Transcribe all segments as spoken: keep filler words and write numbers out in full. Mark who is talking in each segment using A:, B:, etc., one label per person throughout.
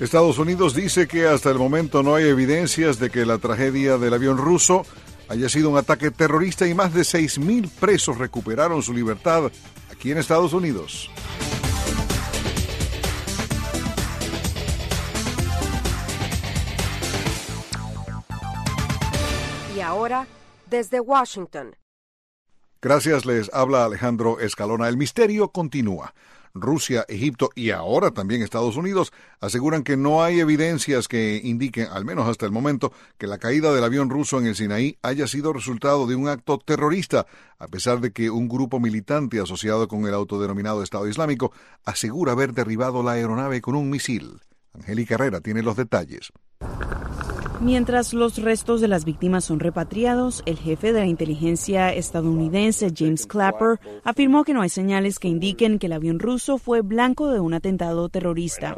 A: Estados Unidos dice que hasta el momento no hay evidencias de que la tragedia del avión ruso haya sido un ataque terrorista y más de seis mil presos recuperaron su libertad aquí en Estados Unidos.
B: Y ahora, desde Washington.
A: Gracias, les habla Alejandro Escalona. El misterio continúa. Rusia, Egipto y ahora también Estados Unidos aseguran que no hay evidencias que indiquen, al menos hasta el momento, que la caída del avión ruso en el Sinaí haya sido resultado de un acto terrorista, a pesar de que un grupo militante asociado con el autodenominado Estado Islámico asegura haber derribado la aeronave con un misil. Angélica Herrera tiene los detalles.
C: Mientras los restos de las víctimas son repatriados, el jefe de la inteligencia estadounidense, James Clapper, afirmó que no hay señales que indiquen que el avión ruso fue blanco de un atentado terrorista.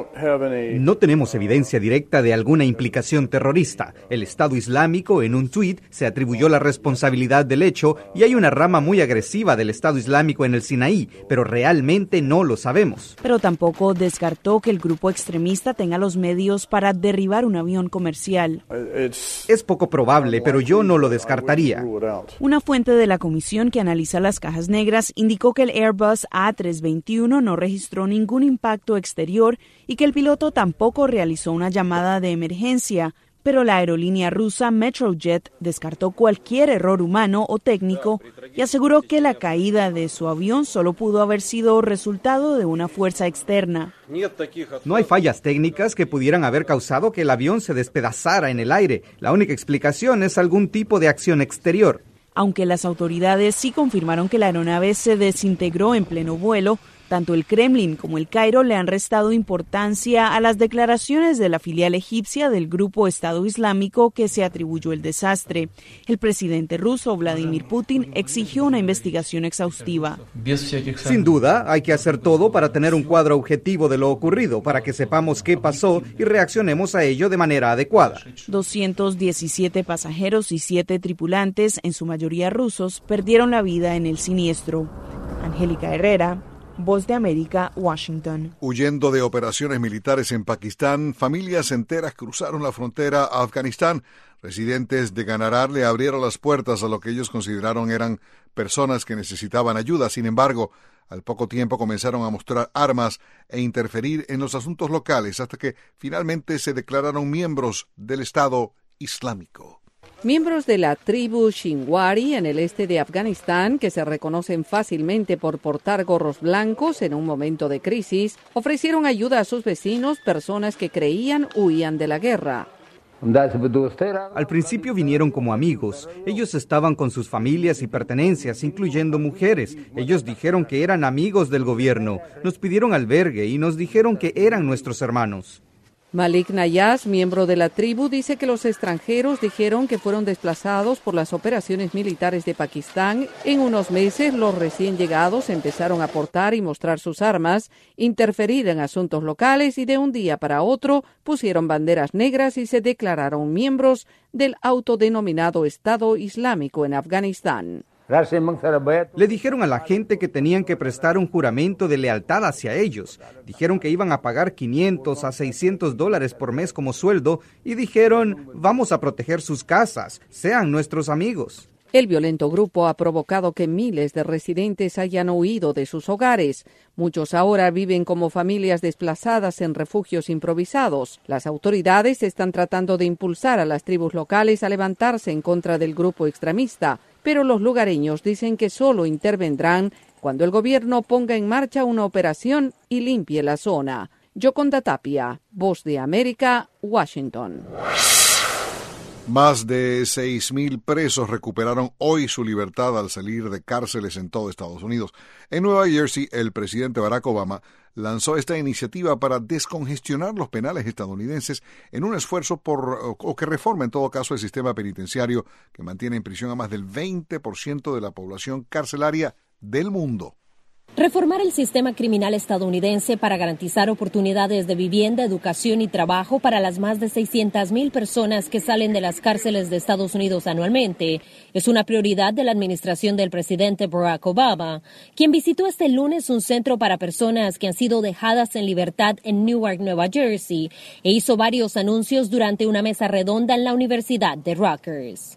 D: No tenemos evidencia directa de alguna implicación terrorista. El Estado Islámico, en un tuit, se atribuyó la responsabilidad del hecho y hay una rama muy agresiva del Estado Islámico en el Sinaí, pero realmente no lo sabemos.
C: Pero tampoco descartó que el grupo extremista tenga los medios para derribar un avión comercial.
D: Es poco probable, pero yo no lo descartaría.
C: Una fuente de la comisión que analiza las cajas negras indicó que el Airbus A trescientos veintiuno no registró ningún impacto exterior y que el piloto tampoco realizó una llamada de emergencia, pero la aerolínea rusa Metrojet descartó cualquier error humano o técnico y aseguró que la caída de su avión solo pudo haber sido resultado de una fuerza externa.
D: No hay fallas técnicas que pudieran haber causado que el avión se despedazara en el aire. La única explicación es algún tipo de acción exterior.
C: Aunque las autoridades sí confirmaron que la aeronave se desintegró en pleno vuelo, tanto el Kremlin como el Cairo le han restado importancia a las declaraciones de la filial egipcia del grupo Estado Islámico que se atribuyó el desastre. El presidente ruso, Vladimir Putin, exigió una investigación exhaustiva.
D: Sin duda, hay que hacer todo para tener un cuadro objetivo de lo ocurrido, para que sepamos qué pasó y reaccionemos a ello de manera adecuada.
C: doscientos diecisiete pasajeros y siete tripulantes, en su mayoría rusos, perdieron la vida en el siniestro. Angélica Herrera, Voz de América, Washington.
A: Huyendo de operaciones militares en Pakistán, familias enteras cruzaron la frontera a Afganistán. Residentes de Ganarar le abrieron las puertas a lo que ellos consideraron eran personas que necesitaban ayuda. Sin embargo, al poco tiempo comenzaron a mostrar armas e interferir en los asuntos locales hasta que finalmente se declararon miembros del Estado Islámico.
E: Miembros de la tribu Shinwari en el este de Afganistán, que se reconocen fácilmente por portar gorros blancos en un momento de crisis, ofrecieron ayuda a sus vecinos, personas que creían huían de la guerra.
D: Al principio vinieron como amigos. Ellos estaban con sus familias y pertenencias, incluyendo mujeres. Ellos dijeron que eran amigos del gobierno. Nos pidieron albergue y nos dijeron que eran nuestros hermanos.
E: Malik Nayaz, miembro de la tribu, dice que los extranjeros dijeron que fueron desplazados por las operaciones militares de Pakistán. En unos meses, los recién llegados empezaron a portar y mostrar sus armas, interferir en asuntos locales y de un día para otro pusieron banderas negras y se declararon miembros del autodenominado Estado Islámico en Afganistán.
D: Le dijeron a la gente que tenían que prestar un juramento de lealtad hacia ellos. Dijeron que iban a pagar quinientos a seiscientos dólares por mes como sueldo y dijeron, vamos a proteger sus casas, sean nuestros amigos.
E: El violento grupo ha provocado que miles de residentes hayan huido de sus hogares. Muchos ahora viven como familias desplazadas en refugios improvisados. Las autoridades están tratando de impulsar a las tribus locales a levantarse en contra del grupo extremista, pero los lugareños dicen que solo intervendrán cuando el gobierno ponga en marcha una operación y limpie la zona. Yoconda Tapia, Voz de América, Washington.
A: Más de seis mil presos recuperaron hoy su libertad al salir de cárceles en todo Estados Unidos. En Nueva Jersey, el presidente Barack Obama lanzó esta iniciativa para descongestionar los penales estadounidenses en un esfuerzo por, o que reforma en todo caso el sistema penitenciario que mantiene en prisión a más del veinte por ciento de la población carcelaria del mundo.
F: Reformar el sistema criminal estadounidense para garantizar oportunidades de vivienda, educación y trabajo para las más de seiscientas mil personas que salen de las cárceles de Estados Unidos anualmente es una prioridad de la administración del presidente Barack Obama, quien visitó este lunes un centro para personas que han sido dejadas en libertad en Newark, Nueva Jersey, e hizo varios anuncios durante una mesa redonda en la Universidad de Rutgers.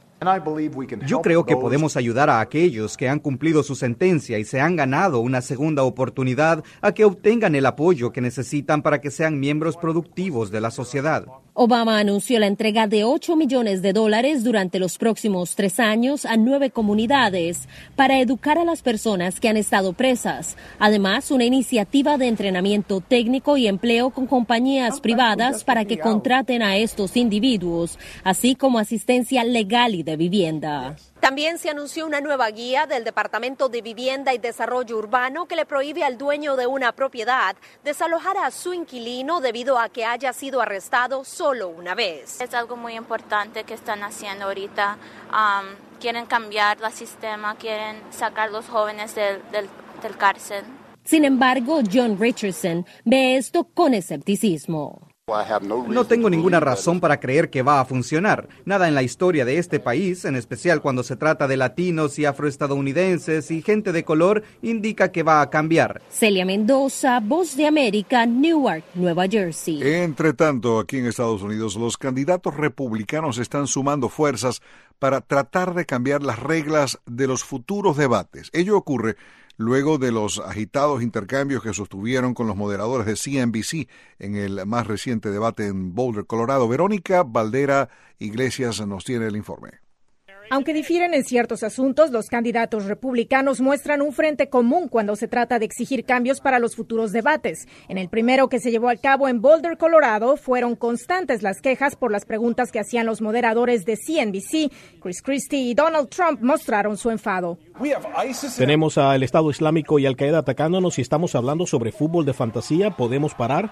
D: Yo creo que podemos ayudar a aquellos que han cumplido su sentencia y se han ganado una segunda oportunidad a que obtengan el apoyo que necesitan para que sean miembros productivos de la sociedad.
F: Obama anunció la entrega de ocho millones de dólares durante los próximos tres años a nueve comunidades para educar a las personas que han estado presas. Además, una iniciativa de entrenamiento técnico y empleo con compañías privadas para que contraten a estos individuos, así como asistencia legal y de vivienda.
B: También se anunció una nueva guía del Departamento de Vivienda y Desarrollo Urbano que le prohíbe al dueño de una propiedad desalojar a su inquilino debido a que haya sido arrestado solo una vez.
G: Es algo muy importante que están haciendo ahorita. Um, quieren cambiar el sistema, quieren sacar a los jóvenes del, del, del cárcel.
F: Sin embargo, John Richardson ve esto con escepticismo.
D: No tengo ninguna razón para creer que va a funcionar. Nada en la historia de este país, en especial cuando se trata de latinos y afroestadounidenses y gente de color, indica que va a cambiar.
F: Celia Mendoza, Voz de América, Newark, Nueva Jersey.
A: Entre tanto, aquí en Estados Unidos, los candidatos republicanos están sumando fuerzas para tratar de cambiar las reglas de los futuros debates. Ello ocurre luego de los agitados intercambios que sostuvieron con los moderadores de C N B C en el más reciente debate en Boulder, Colorado. Verónica Valdera Iglesias nos tiene el informe.
H: Aunque difieren en ciertos asuntos, los candidatos republicanos muestran un frente común cuando se trata de exigir cambios para los futuros debates. En el primero, que se llevó a cabo en Boulder, Colorado, fueron constantes las quejas por las preguntas que hacían los moderadores de C N B C. Chris Christie y Donald Trump mostraron su enfado.
I: Tenemos al Estado Islámico y Al Qaeda atacándonos y estamos hablando sobre fútbol de fantasía. ¿Podemos parar?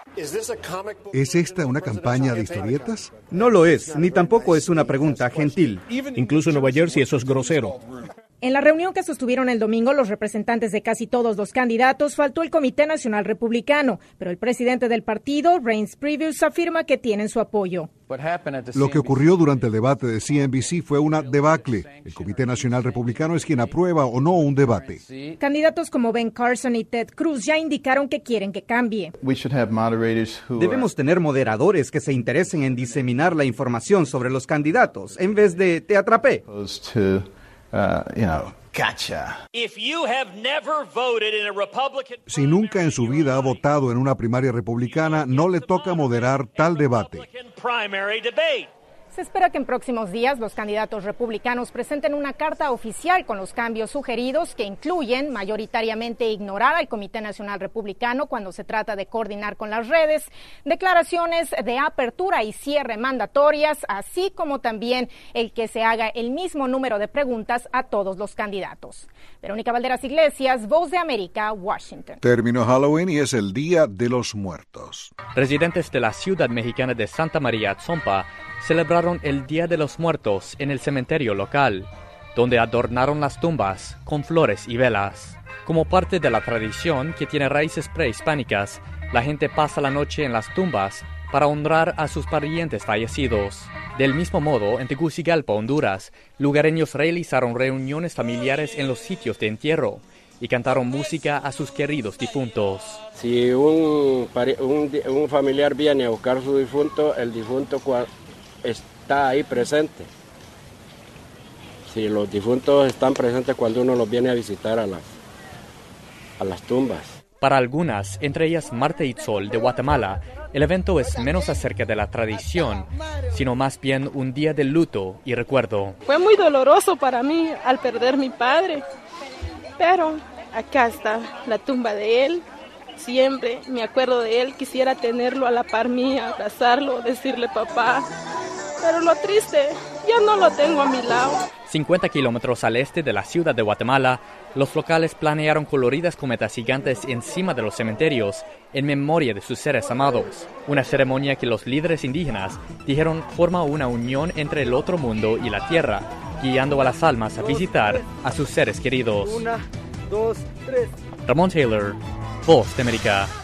A: ¿Es esta una campaña de historietas?
D: No lo es, ni tampoco es una pregunta gentil.
I: Incluso en Nueva Jersey eso es grosero.
H: En la reunión que sostuvieron el domingo los representantes de casi todos los candidatos, faltó el Comité Nacional Republicano, pero el presidente del partido, Reince Priebus, afirma que tienen su apoyo.
A: Lo que ocurrió durante el debate de C N B C fue una debacle. El Comité Nacional Republicano es quien aprueba o no un debate.
H: Candidatos como Ben Carson y Ted Cruz ya indicaron que quieren que cambie.
D: Debemos tener moderadores que se interesen en diseminar la información sobre los candidatos, en vez de te atrapé.
J: Uh, you know, gotcha.
A: Si nunca en su vida ha votado en una primaria republicana, no le toca moderar tal debate.
H: Se espera que en próximos días los candidatos republicanos presenten una carta oficial con los cambios sugeridos, que incluyen mayoritariamente ignorar al Comité Nacional Republicano cuando se trata de coordinar con las redes, declaraciones de apertura y cierre mandatorias, así como también el que se haga el mismo número de preguntas a todos los candidatos. Verónica Valderas Iglesias, Voz de América, Washington.
A: Terminó Halloween y es el Día de los Muertos.
K: Residentes de la ciudad mexicana de Santa María Atzompa celebraron el Día de los Muertos en el cementerio local, donde adornaron las tumbas con flores y velas. Como parte de la tradición que tiene raíces prehispánicas, la gente pasa la noche en las tumbas para honrar a sus parientes fallecidos. Del mismo modo, en Tegucigalpa, Honduras, lugareños realizaron reuniones familiares en los sitios de entierro y cantaron música a sus queridos difuntos.
L: Si un, un, un familiar viene a buscar a su difunto, el difunto está ahí presente. Si los difuntos están presentes cuando uno los viene a visitar a las, a las tumbas.
K: Para algunas, entre ellas Marta Itzol de Guatemala, el evento es menos acerca de la tradición, sino más bien un día de luto y recuerdo.
M: Fue muy doloroso para mí al perder mi padre, pero acá está la tumba de él. Siempre me acuerdo de él, quisiera tenerlo a la par mía, abrazarlo, decirle papá. Pero lo triste, ya no lo tengo a mi lado.
K: cincuenta kilómetros al este de la ciudad de Guatemala, los locales planearon coloridas cometas gigantes encima de los cementerios en memoria de sus seres amados. Una ceremonia que los líderes indígenas dijeron forma una unión entre el otro mundo y la tierra, guiando a las almas a visitar a sus seres queridos.
N: Una, dos, tres.
K: Ramón Taylor, Voz de América.